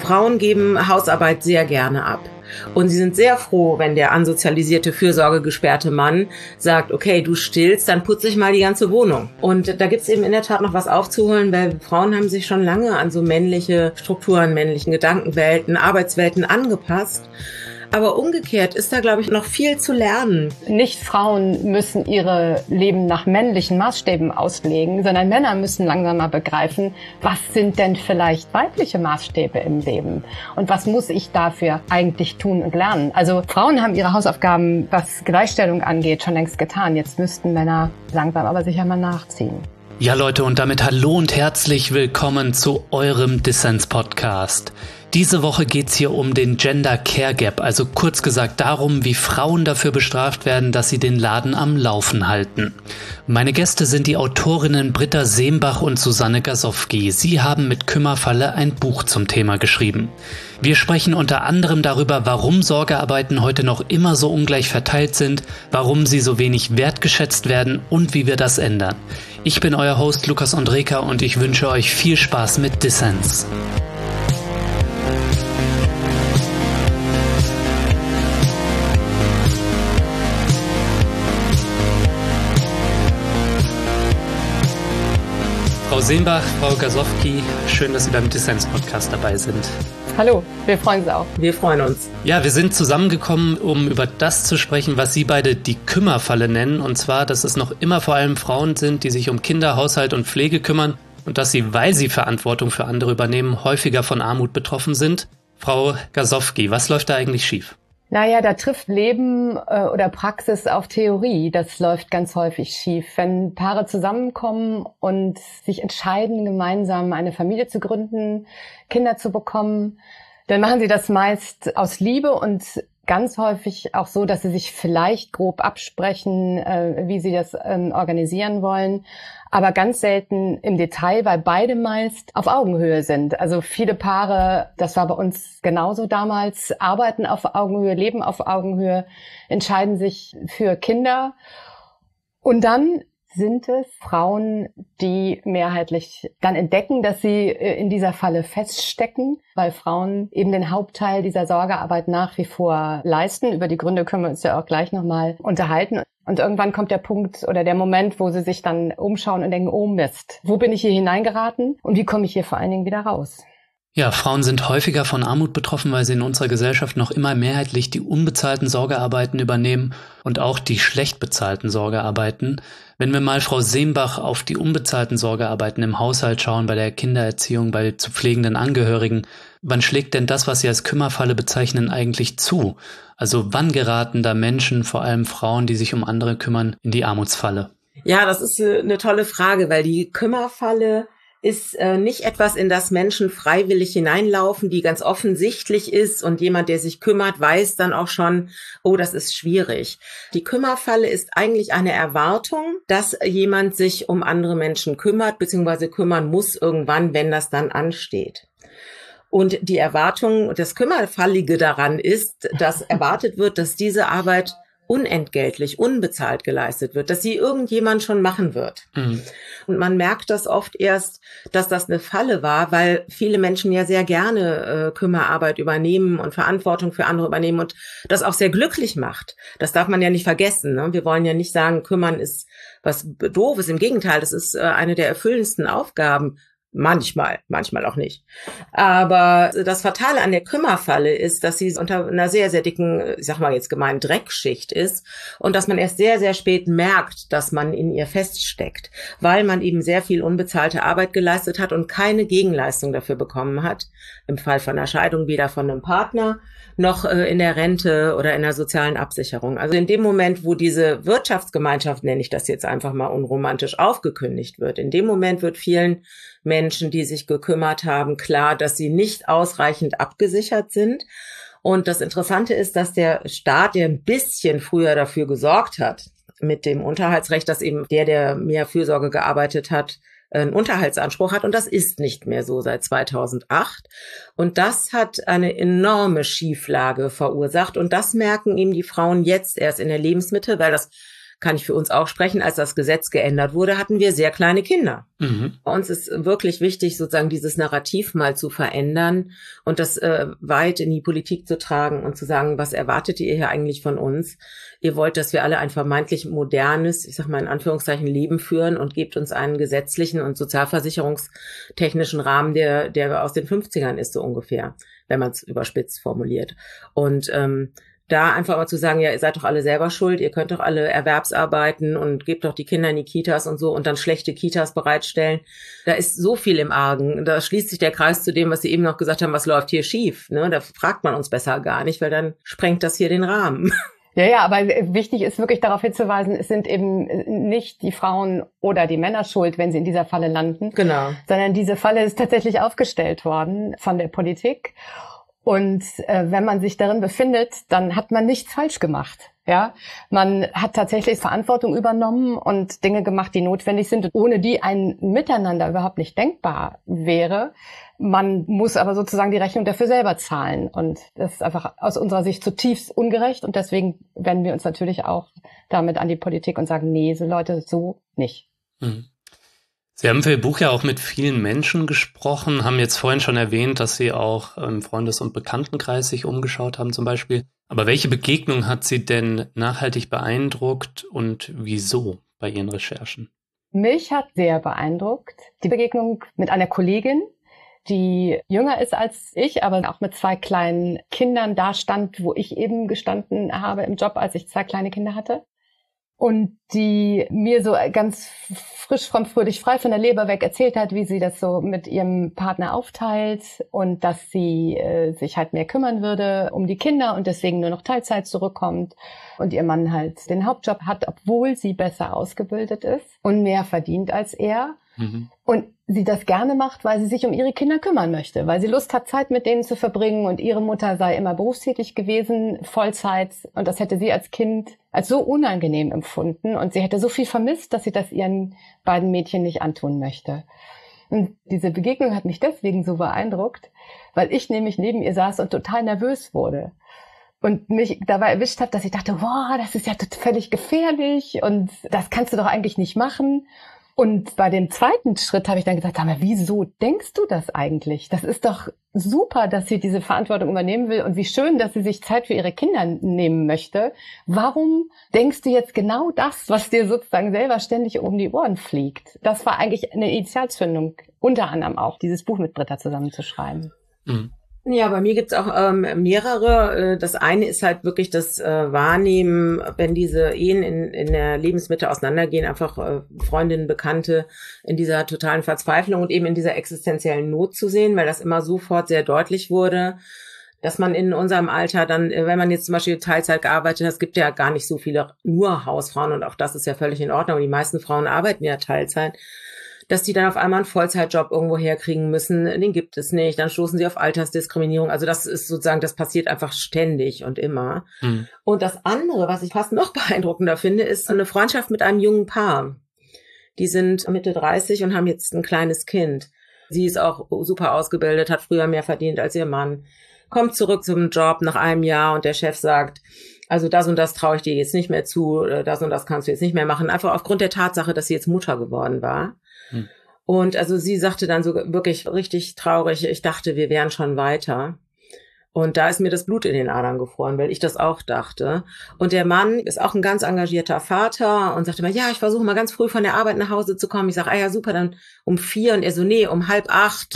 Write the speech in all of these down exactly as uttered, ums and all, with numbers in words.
Frauen geben Hausarbeit sehr gerne ab. Und sie sind sehr froh, wenn der ansozialisierte, fürsorgegesperrte Mann sagt, okay, du stillst, dann putze ich mal die ganze Wohnung. Und da gibt's eben in der Tat noch was aufzuholen, weil Frauen haben sich schon lange an so männliche Strukturen, männlichen Gedankenwelten, Arbeitswelten angepasst. Aber umgekehrt ist da, glaube ich, noch viel zu lernen. Nicht Frauen müssen ihre Leben nach männlichen Maßstäben auslegen, sondern Männer müssen langsam mal begreifen, was sind denn vielleicht weibliche Maßstäbe im Leben? Und was muss ich dafür eigentlich tun und lernen? Also Frauen haben ihre Hausaufgaben, was Gleichstellung angeht, schon längst getan. Jetzt müssten Männer langsam aber sicher mal nachziehen. Ja Leute, und damit hallo und herzlich willkommen zu eurem Dissens-Podcast. Diese Woche geht's hier um den Gender Care Gap, also kurz gesagt darum, wie Frauen dafür bestraft werden, dass sie den Laden am Laufen halten. Meine Gäste sind die Autorinnen Britta Seembach und Susanne Gasowski. Sie haben mit Kümmerfalle ein Buch zum Thema geschrieben. Wir sprechen unter anderem darüber, warum Sorgearbeiten heute noch immer so ungleich verteilt sind, warum sie so wenig wertgeschätzt werden und wie wir das ändern. Ich bin euer Host Lukas Andreka und ich wünsche euch viel Spaß mit Dissens. Frau Seembach, Frau Gasowski, schön, dass Sie beim Dissens-Podcast dabei sind. Hallo, wir freuen uns auch. Wir freuen uns. Ja, wir sind zusammengekommen, um über das zu sprechen, was Sie beide die Kümmerfalle nennen. Und zwar, dass es noch immer vor allem Frauen sind, die sich um Kinder, Haushalt und Pflege kümmern und dass sie, weil sie Verantwortung für andere übernehmen, häufiger von Armut betroffen sind. Frau Gasowski, was läuft da eigentlich schief? Naja, da trifft Leben äh, oder Praxis auf Theorie. Das läuft ganz häufig schief. Wenn Paare zusammenkommen und sich entscheiden, gemeinsam eine Familie zu gründen, Kinder zu bekommen, dann machen sie das meist aus Liebe und ganz häufig auch so, dass sie sich vielleicht grob absprechen, äh, wie sie das ähm, organisieren wollen, aber ganz selten im Detail, weil beide meist auf Augenhöhe sind. Also viele Paare, das war bei uns genauso damals, arbeiten auf Augenhöhe, leben auf Augenhöhe, entscheiden sich für Kinder und dann sind es Frauen, die mehrheitlich dann entdecken, dass sie in dieser Falle feststecken, weil Frauen eben den Hauptteil dieser Sorgearbeit nach wie vor leisten. Über die Gründe können wir uns ja auch gleich nochmal unterhalten. Und irgendwann kommt der Punkt oder der Moment, wo sie sich dann umschauen und denken, oh Mist, wo bin ich hier hineingeraten und wie komme ich hier vor allen Dingen wieder raus? Ja, Frauen sind häufiger von Armut betroffen, weil sie in unserer Gesellschaft noch immer mehrheitlich die unbezahlten Sorgearbeiten übernehmen und auch die schlecht bezahlten Sorgearbeiten. Wenn wir mal, Frau Seembach, auf die unbezahlten Sorgearbeiten im Haushalt schauen, bei der Kindererziehung, bei zu pflegenden Angehörigen, wann schlägt denn das, was Sie als Kümmerfalle bezeichnen, eigentlich zu? Also wann geraten da Menschen, vor allem Frauen, die sich um andere kümmern, in die Armutsfalle? Ja, das ist eine tolle Frage, weil die Kümmerfalle ist äh, nicht etwas, in das Menschen freiwillig hineinlaufen, die ganz offensichtlich ist und jemand, der sich kümmert, weiß dann auch schon, oh, das ist schwierig. Die Kümmerfalle ist eigentlich eine Erwartung, dass jemand sich um andere Menschen kümmert, beziehungsweise kümmern muss irgendwann, wenn das dann ansteht. Und die Erwartung, das Kümmerfallige daran ist, dass erwartet wird, dass diese Arbeit unentgeltlich, unbezahlt geleistet wird, dass sie irgendjemand schon machen wird. Mhm. Und man merkt das oft erst, dass das eine Falle war, weil viele Menschen ja sehr gerne äh, Kümmerarbeit übernehmen und Verantwortung für andere übernehmen und das auch sehr glücklich macht. Das darf man ja nicht vergessen, ne? Wir wollen ja nicht sagen, kümmern ist was Doofes. Im Gegenteil, das ist äh, eine der erfüllendsten Aufgaben. Manchmal, manchmal auch nicht. Aber das Fatale an der Kümmerfalle ist, dass sie unter einer sehr, sehr dicken, ich sag mal jetzt gemein, Dreckschicht ist und dass man erst sehr, sehr spät merkt, dass man in ihr feststeckt, weil man eben sehr viel unbezahlte Arbeit geleistet hat und keine Gegenleistung dafür bekommen hat. Im Fall von einer Scheidung weder von einem Partner noch in der Rente oder in der sozialen Absicherung. Also in dem Moment, wo diese Wirtschaftsgemeinschaft, nenne ich das jetzt einfach mal unromantisch, aufgekündigt wird, in dem Moment wird vielen Menschen, die sich gekümmert haben, klar, dass sie nicht ausreichend abgesichert sind. Und das Interessante ist, dass der Staat, der ein bisschen früher dafür gesorgt hat, mit dem Unterhaltsrecht, dass eben der, der mehr Fürsorge gearbeitet hat, einen Unterhaltsanspruch hat. Und das ist nicht mehr so seit zweitausendacht. Und das hat eine enorme Schieflage verursacht. Und das merken eben die Frauen jetzt erst in der Lebensmitte, weil das kann ich für uns auch sprechen, als das Gesetz geändert wurde, hatten wir sehr kleine Kinder. Mhm. Bei uns ist wirklich wichtig, sozusagen dieses Narrativ mal zu verändern und das äh, weit in die Politik zu tragen und zu sagen, was erwartet ihr hier eigentlich von uns? Ihr wollt, dass wir alle ein vermeintlich modernes, ich sag mal in Anführungszeichen, Leben führen und gebt uns einen gesetzlichen und sozialversicherungstechnischen Rahmen, der der aus den fünfzigern ist, so ungefähr, wenn man es überspitzt formuliert. Und ähm, da einfach mal zu sagen, ja, ihr seid doch alle selber schuld, ihr könnt doch alle Erwerbsarbeiten und gebt doch die Kinder in die Kitas und so und dann schlechte Kitas bereitstellen. Da ist so viel im Argen. Da schließt sich der Kreis zu dem, was Sie eben noch gesagt haben, was läuft hier schief. Ne? Da fragt man uns besser gar nicht, weil dann sprengt das hier den Rahmen. Ja, ja, aber wichtig ist wirklich darauf hinzuweisen, es sind eben nicht die Frauen oder die Männer schuld, wenn sie in dieser Falle landen. Genau. Sondern diese Falle ist tatsächlich aufgestellt worden von der Politik. Und äh, wenn man sich darin befindet, dann hat man nichts falsch gemacht. Ja, man hat tatsächlich Verantwortung übernommen und Dinge gemacht, die notwendig sind, ohne die ein Miteinander überhaupt nicht denkbar wäre. Man muss aber sozusagen die Rechnung dafür selber zahlen. Und das ist einfach aus unserer Sicht zutiefst ungerecht. Und deswegen wenden wir uns natürlich auch damit an die Politik und sagen, nee, so Leute, so nicht. Mhm. Sie haben für Ihr Buch ja auch mit vielen Menschen gesprochen, haben jetzt vorhin schon erwähnt, dass Sie auch im Freundes- und Bekanntenkreis sich umgeschaut haben zum Beispiel. Aber welche Begegnung hat Sie denn nachhaltig beeindruckt und wieso bei Ihren Recherchen? Mich hat sehr beeindruckt die Begegnung mit einer Kollegin, die jünger ist als ich, aber auch mit zwei kleinen Kindern da stand, wo ich eben gestanden habe im Job, als ich zwei kleine Kinder hatte. Und die mir so ganz frisch, fromm, fröhlich, frei von der Leber weg erzählt hat, wie sie das so mit ihrem Partner aufteilt und dass sie äh, sich halt mehr kümmern würde um die Kinder und deswegen nur noch Teilzeit zurückkommt und ihr Mann halt den Hauptjob hat, obwohl sie besser ausgebildet ist und mehr verdient als er. Mhm. Und sie das gerne macht, weil sie sich um ihre Kinder kümmern möchte, weil sie Lust hat, Zeit mit denen zu verbringen und ihre Mutter sei immer berufstätig gewesen, Vollzeit, und das hätte sie als Kind als so unangenehm empfunden und sie hätte so viel vermisst, dass sie das ihren beiden Mädchen nicht antun möchte. Und diese Begegnung hat mich deswegen so beeindruckt, weil ich nämlich neben ihr saß und total nervös wurde. Und mich dabei erwischt habe, dass ich dachte, wow, das ist ja völlig gefährlich und das kannst du doch eigentlich nicht machen. Und bei dem zweiten Schritt habe ich dann gesagt, sag mal, wieso denkst du das eigentlich? Das ist doch super, dass sie diese Verantwortung übernehmen will und wie schön, dass sie sich Zeit für ihre Kinder nehmen möchte. Warum denkst du jetzt genau das, was dir sozusagen selber ständig um die Ohren fliegt? Das war eigentlich eine Initialzündung, unter anderem auch, dieses Buch mit Britta zusammenzuschreiben. Mhm. Ja, bei mir gibt's auch ähm, mehrere. Das eine ist halt wirklich das äh, Wahrnehmen, wenn diese Ehen in, in der Lebensmitte auseinandergehen, einfach äh, Freundinnen, Bekannte in dieser totalen Verzweiflung und eben in dieser existenziellen Not zu sehen, weil das immer sofort sehr deutlich wurde, dass man in unserem Alter dann, wenn man jetzt zum Beispiel Teilzeit gearbeitet hat, es gibt ja gar nicht so viele nur Hausfrauen und auch das ist ja völlig in Ordnung, aber die meisten Frauen arbeiten ja Teilzeit, dass die dann auf einmal einen Vollzeitjob irgendwo herkriegen müssen, den gibt es nicht, dann stoßen sie auf Altersdiskriminierung, also das ist sozusagen, das passiert einfach ständig und immer. Mhm. Und das andere, was ich fast noch beeindruckender finde, ist eine Freundschaft mit einem jungen Paar. Die sind Mitte dreißig und haben jetzt ein kleines Kind. Sie ist auch super ausgebildet, hat früher mehr verdient als ihr Mann, kommt zurück zum Job nach einem Jahr und der Chef sagt, also das und das traue ich dir jetzt nicht mehr zu, das und das kannst du jetzt nicht mehr machen, einfach aufgrund der Tatsache, dass sie jetzt Mutter geworden war. Hm. Und also sie sagte dann so wirklich richtig traurig, ich dachte, wir wären schon weiter. Und da ist mir das Blut in den Adern gefroren, weil ich das auch dachte. Und der Mann ist auch ein ganz engagierter Vater und sagte mir, ja, ich versuche mal ganz früh von der Arbeit nach Hause zu kommen. Ich sage, ah ja, super, dann um vier. Und er so, nee, um halb acht.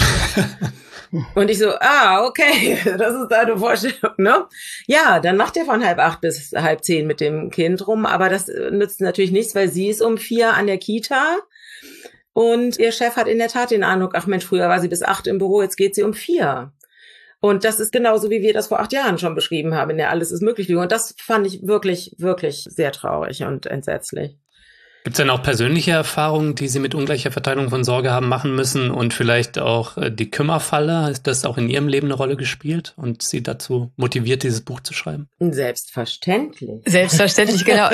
Und ich so, ah, okay, das ist deine Vorstellung, ne? Ja, dann macht er von halb acht bis halb zehn mit dem Kind rum. Aber das nützt natürlich nichts, weil sie ist um vier an der Kita. Und ihr Chef hat in der Tat den Eindruck, ach Mensch, früher war sie bis acht im Büro, jetzt geht sie um vier. Und das ist genauso, wie wir das vor acht Jahren schon beschrieben haben, in der Alles ist möglich. Und das fand ich wirklich, wirklich sehr traurig und entsetzlich. Gibt es denn auch persönliche Erfahrungen, die Sie mit ungleicher Verteilung von Sorge haben machen müssen und vielleicht auch die Kümmerfalle? Hat das auch in Ihrem Leben eine Rolle gespielt und Sie dazu motiviert, dieses Buch zu schreiben? Selbstverständlich. Selbstverständlich, genau.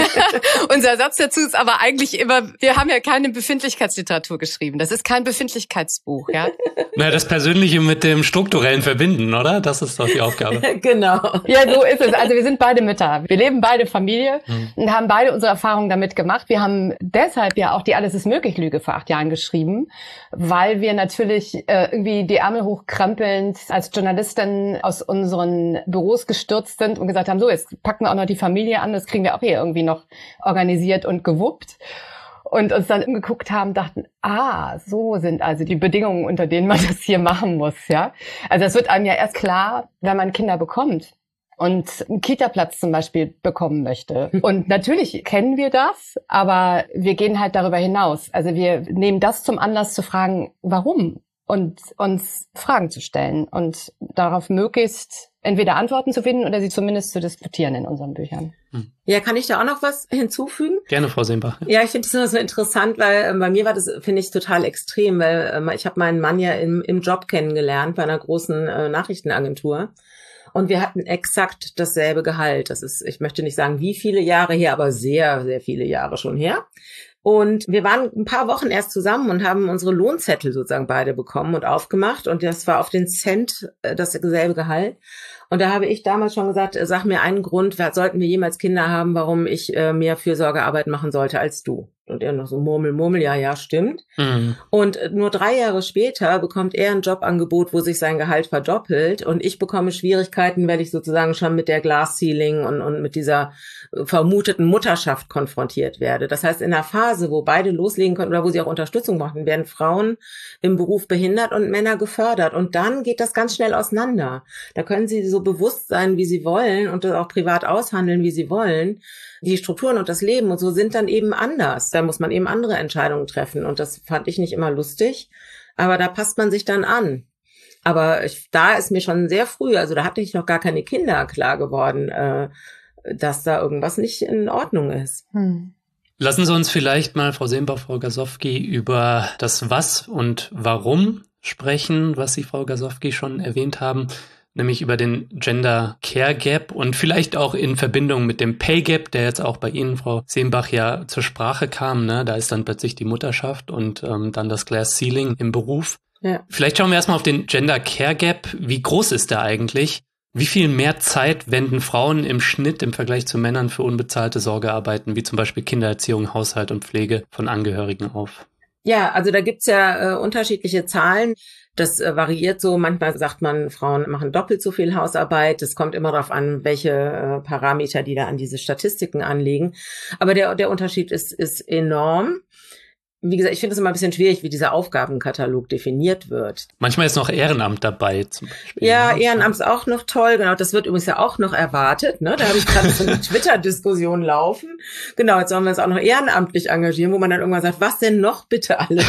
Unser Satz dazu ist aber eigentlich immer, wir haben ja keine Befindlichkeitsliteratur geschrieben. Das ist kein Befindlichkeitsbuch, ja. Na, das Persönliche mit dem Strukturellen verbinden, oder? Das ist doch die Aufgabe. Genau. Ja, so ist es. Also wir sind beide Mütter. Wir leben beide Familie hm. und haben beide unsere Erfahrungen damit gemacht. Wir haben deshalb ja auch die Alles ist möglich Lüge vor acht Jahren geschrieben, weil wir natürlich äh, irgendwie die Ärmel hochkrempelnd als Journalistin aus unseren Büros gestürzt sind und gesagt haben, so, jetzt packen wir auch noch die Familie an, das kriegen wir auch hier irgendwie noch organisiert und gewuppt. Und uns dann umgeguckt haben, dachten, ah, so sind also die Bedingungen, unter denen man das hier machen muss, ja. Also das wird einem ja erst klar, wenn man Kinder bekommt und einen Kita-Platz zum Beispiel bekommen möchte. Und natürlich kennen wir das, aber wir gehen halt darüber hinaus. Also wir nehmen das zum Anlass zu fragen, warum? Und uns Fragen zu stellen und darauf möglichst entweder Antworten zu finden oder sie zumindest zu diskutieren in unseren Büchern. Ja, kann ich da auch noch was hinzufügen? Gerne, Frau Sehnbach. Ja, ich finde das so interessant, weil äh, bei mir war das, finde ich, total extrem, weil äh, ich habe meinen Mann ja im, im Job kennengelernt bei einer großen äh, Nachrichtenagentur. Und wir hatten exakt dasselbe Gehalt. Das ist, ich möchte nicht sagen, wie viele Jahre her, aber sehr, sehr viele Jahre schon her. Und wir waren ein paar Wochen erst zusammen und haben unsere Lohnzettel sozusagen beide bekommen und aufgemacht. Und das war auf den Cent dasselbe Gehalt. Und da habe ich damals schon gesagt, sag mir einen Grund, sollten wir jemals Kinder haben, warum ich äh, mehr Fürsorgearbeit machen sollte als du. Und er noch so Murmel, Murmel, ja, ja, stimmt. Mhm. Und nur drei Jahre später bekommt er ein Jobangebot, wo sich sein Gehalt verdoppelt. Und ich bekomme Schwierigkeiten, weil ich sozusagen schon mit der Glass Ceiling und, und mit dieser vermuteten Mutterschaft konfrontiert werde. Das heißt, in einer Phase, wo beide loslegen können oder wo sie auch Unterstützung machen, werden Frauen im Beruf behindert und Männer gefördert. Und dann geht das ganz schnell auseinander. Da können sie so bewusst sein, wie sie wollen und das auch privat aushandeln, wie sie wollen. Die Strukturen und das Leben und so sind dann eben anders. Da muss man eben andere Entscheidungen treffen. Und das fand ich nicht immer lustig. Aber da passt man sich dann an. Aber ich, da ist mir schon sehr früh, also da hatte ich noch gar keine Kinder, klar geworden, äh, dass da irgendwas nicht in Ordnung ist. Hm. Lassen Sie uns vielleicht mal, Frau Sehnbach, Frau Gasowski, über das Was und Warum sprechen, was Sie, Frau Gasowski, schon erwähnt haben. Nämlich über den Gender Care Gap und vielleicht auch in Verbindung mit dem Pay Gap, der jetzt auch bei Ihnen, Frau Sehnbach, ja zur Sprache kam. Ne? Da ist dann plötzlich die Mutterschaft und ähm, dann das Glass Ceiling im Beruf. Ja. Vielleicht schauen wir erstmal auf den Gender Care Gap. Wie groß ist der eigentlich? Wie viel mehr Zeit wenden Frauen im Schnitt im Vergleich zu Männern für unbezahlte Sorgearbeiten, wie zum Beispiel Kindererziehung, Haushalt und Pflege von Angehörigen auf? Ja, also da gibt's ja äh, unterschiedliche Zahlen. Das äh, variiert so. Manchmal sagt man, Frauen machen doppelt so viel Hausarbeit. Es kommt immer darauf an, welche äh, Parameter die da an diese Statistiken anlegen. Aber der, der Unterschied ist, ist enorm. Wie gesagt, ich finde es immer ein bisschen schwierig, wie dieser Aufgabenkatalog definiert wird. Manchmal ist noch Ehrenamt dabei, zum Beispiel. Ja, Ehrenamt ist auch noch toll. Genau, das wird übrigens ja auch noch erwartet. Ne? Da habe ich gerade so eine Twitter-Diskussion laufen. Genau, jetzt sollen wir uns auch noch ehrenamtlich engagieren, wo man dann irgendwann sagt, was denn noch bitte alles?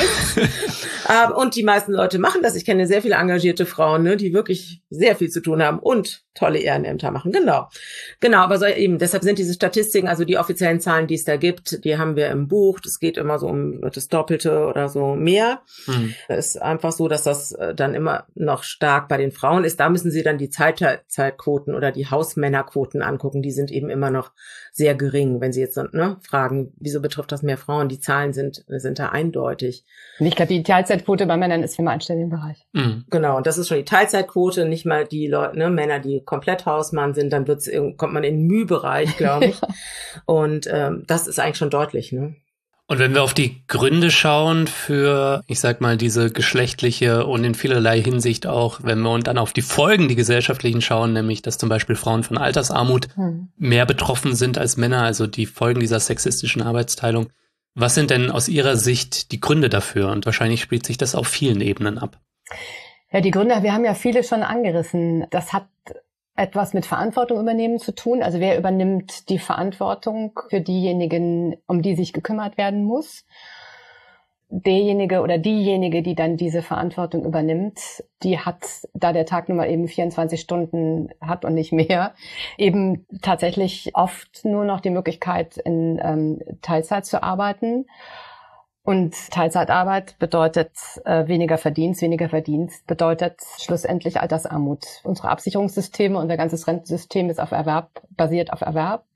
Und die meisten Leute machen das. Ich kenne sehr viele engagierte Frauen, ne, die wirklich sehr viel zu tun haben und tolle Ehrenämter machen. Genau, genau. Aber so eben, deshalb sind diese Statistiken, also die offiziellen Zahlen, die es da gibt, die haben wir im Buch. Das geht immer so um das Doppelte oder so mehr. Hm. Es ist einfach so, dass das dann immer noch stark bei den Frauen ist. Da müssen Sie dann die Teilzeitquoten oder die Hausmännerquoten angucken. Die sind eben immer noch sehr gering. Wenn Sie jetzt ne, fragen, wieso betrifft das mehr Frauen? Die Zahlen sind sind da eindeutig. Und ich glaube, die Teilzeitquote bei Männern ist im einstelligen Bereich. Mhm. Genau, und das ist schon die Teilzeitquote, nicht mal die Leute, ne, Männer, die komplett Hausmann sind, dann wird's, kommt man in den Müh-Bereich, glaube ich. Und ähm, das ist eigentlich schon deutlich, ne? Und wenn wir auf die Gründe schauen für, ich sag mal, diese geschlechtliche und in vielerlei Hinsicht auch, wenn wir dann auf die Folgen, die gesellschaftlichen schauen, nämlich, dass zum Beispiel Frauen von Altersarmut hm. mehr betroffen sind als Männer, also die Folgen dieser sexistischen Arbeitsteilung. Was sind denn aus Ihrer Sicht die Gründe dafür? Und wahrscheinlich spielt sich das auf vielen Ebenen ab. Ja, die Gründe, wir haben ja viele schon angerissen. Das hat etwas mit Verantwortung übernehmen zu tun. Also wer übernimmt die Verantwortung für diejenigen, um die sich gekümmert werden muss? derjenige oder diejenige, die dann diese Verantwortung übernimmt, die hat, da der Tag nun mal eben vierundzwanzig Stunden hat und nicht mehr, eben tatsächlich oft nur noch die Möglichkeit, in ähm, Teilzeit zu arbeiten. Und Teilzeitarbeit bedeutet äh, weniger Verdienst. Weniger Verdienst bedeutet schlussendlich Altersarmut. Unsere Absicherungssysteme, unser ganzes Rentensystem ist auf Erwerb, basiert auf Erwerb.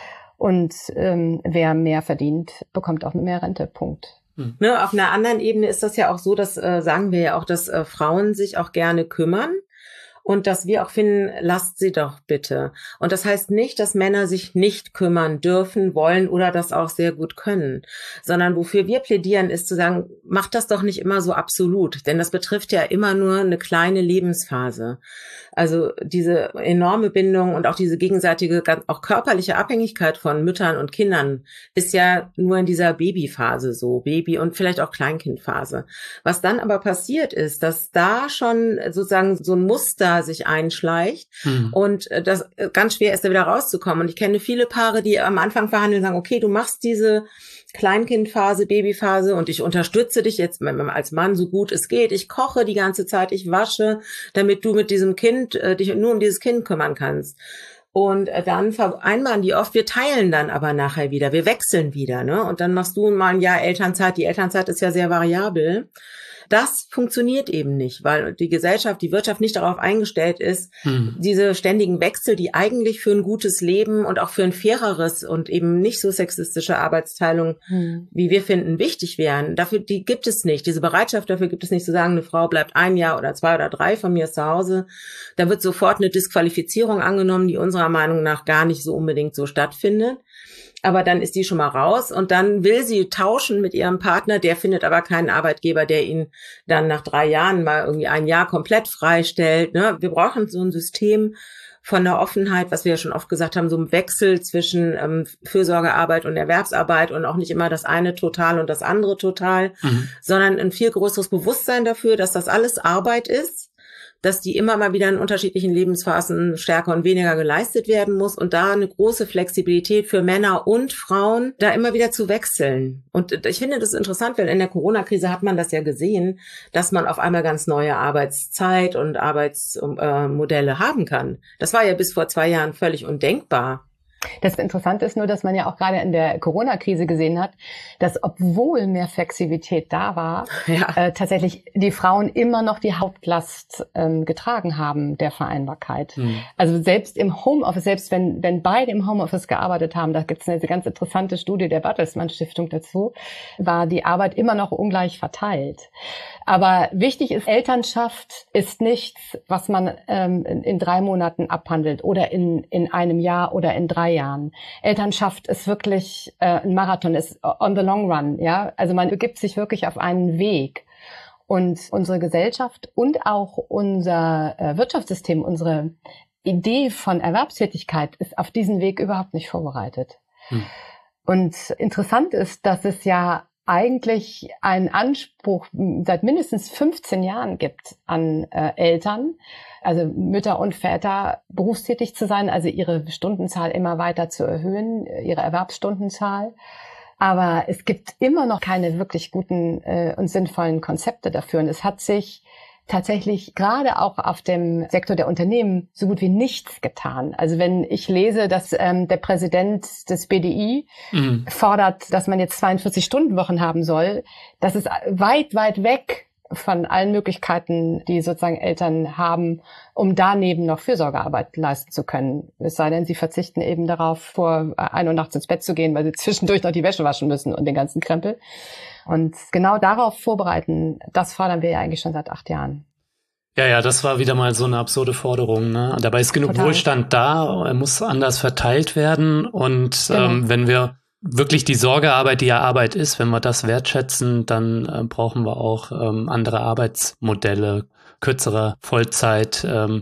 Und ähm, wer mehr verdient, bekommt auch mehr Rente. Punkt. Hm. Ne, auf einer anderen Ebene ist das ja auch so, dass äh, sagen wir ja auch, dass äh, Frauen sich auch gerne kümmern. Und dass wir auch finden, lasst sie doch bitte. Und das heißt nicht, dass Männer sich nicht kümmern dürfen, wollen oder das auch sehr gut können, sondern wofür wir plädieren, ist zu sagen, macht das doch nicht immer so absolut, denn das betrifft ja immer nur eine kleine Lebensphase. Also diese enorme Bindung und auch diese gegenseitige, auch körperliche Abhängigkeit von Müttern und Kindern ist ja nur in dieser Babyphase so, Baby- und vielleicht auch Kleinkindphase. Was dann aber passiert ist, dass da schon sozusagen so ein Muster sich einschleicht hm. und das ganz schwer ist, da wieder rauszukommen. Und ich kenne viele Paare, die am Anfang verhandeln, sagen, okay, du machst diese Kleinkindphase, Babyphase und ich unterstütze dich jetzt als Mann so gut es geht. Ich koche die ganze Zeit, ich wasche, damit du mit diesem Kind äh, dich nur um dieses Kind kümmern kannst. Und dann vereinbaren die oft, wir teilen dann aber nachher wieder, wir wechseln wieder, ne? Und dann machst du mal ein Jahr Elternzeit. Die Elternzeit ist ja sehr variabel. Das funktioniert eben nicht, weil die Gesellschaft, die Wirtschaft nicht darauf eingestellt ist, hm. diese ständigen Wechsel, die eigentlich für ein gutes Leben und auch für ein faireres und eben nicht so sexistische Arbeitsteilung, hm. wie wir finden, wichtig wären. Dafür, die gibt es nicht. Diese Bereitschaft dafür gibt es nicht, zu sagen, eine Frau bleibt ein Jahr oder zwei oder drei von mir zu Hause. Da wird sofort eine Disqualifizierung angenommen, die unserer Meinung nach gar nicht so unbedingt so stattfindet. Aber dann ist die schon mal raus und dann will sie tauschen mit ihrem Partner, der findet aber keinen Arbeitgeber, der ihn dann nach drei Jahren mal irgendwie ein Jahr komplett freistellt. Ne? Wir brauchen so ein System von der Offenheit, was wir ja schon oft gesagt haben, so ein Wechsel zwischen ähm, Fürsorgearbeit und Erwerbsarbeit und auch nicht immer das eine total und das andere total, mhm. sondern ein viel größeres Bewusstsein dafür, dass das alles Arbeit ist, dass die immer mal wieder in unterschiedlichen Lebensphasen stärker und weniger geleistet werden muss und da eine große Flexibilität für Männer und Frauen, da immer wieder zu wechseln. Und ich finde das interessant, weil in der Corona-Krise hat man das ja gesehen, dass man auf einmal ganz neue Arbeitszeit und Arbeitsmodelle haben kann. Das war ja bis vor zwei Jahren völlig undenkbar. Das Interessante ist nur, dass man ja auch gerade in der Corona-Krise gesehen hat, dass obwohl mehr Flexibilität da war, ja. äh, tatsächlich die Frauen immer noch die Hauptlast ähm, getragen haben der Vereinbarkeit. Mhm. Also selbst im Homeoffice, selbst wenn wenn beide im Homeoffice gearbeitet haben, da gibt es eine ganz interessante Studie der Bertelsmann Stiftung dazu, war die Arbeit immer noch ungleich verteilt. Aber wichtig ist, Elternschaft ist nichts, was man ähm, in, in drei Monaten abhandelt oder in in einem Jahr oder in drei Jahren. Elternschaft ist wirklich äh, ein Marathon, ist on the long run, ja. Also man begibt sich wirklich auf einen Weg. Und unsere Gesellschaft und auch unser äh, Wirtschaftssystem, unsere Idee von Erwerbstätigkeit ist auf diesen Weg überhaupt nicht vorbereitet. Hm. Und interessant ist, dass es ja eigentlich einen Anspruch seit mindestens fünfzehn Jahren gibt an äh, Eltern, also Mütter und Väter, berufstätig zu sein, also ihre Stundenzahl immer weiter zu erhöhen, ihre Erwerbsstundenzahl. Aber es gibt immer noch keine wirklich guten äh, und sinnvollen Konzepte dafür. Und es hat sich tatsächlich gerade auch auf dem Sektor der Unternehmen so gut wie nichts getan. Also wenn ich lese, dass ähm, der Präsident des B D I mhm. fordert, dass man jetzt zweiundvierzig-Stunden-Wochen haben soll, das ist weit, weit weg von allen Möglichkeiten, die sozusagen Eltern haben, um daneben noch Fürsorgearbeit leisten zu können. Es sei denn, sie verzichten eben darauf, vor ein Uhr nachts ins Bett zu gehen, weil sie zwischendurch noch die Wäsche waschen müssen und den ganzen Krempel. Und genau darauf vorbereiten, das fordern wir ja eigentlich schon seit acht Jahren. Ja, ja, das war wieder mal so eine absurde Forderung, ne? Dabei ist genug Total. Wohlstand da, er muss anders verteilt werden. Und genau. ähm, wenn wir wirklich die Sorgearbeit, die ja Arbeit ist, wenn wir das wertschätzen, dann äh, brauchen wir auch ähm, andere Arbeitsmodelle, kürzere Vollzeit, ähm,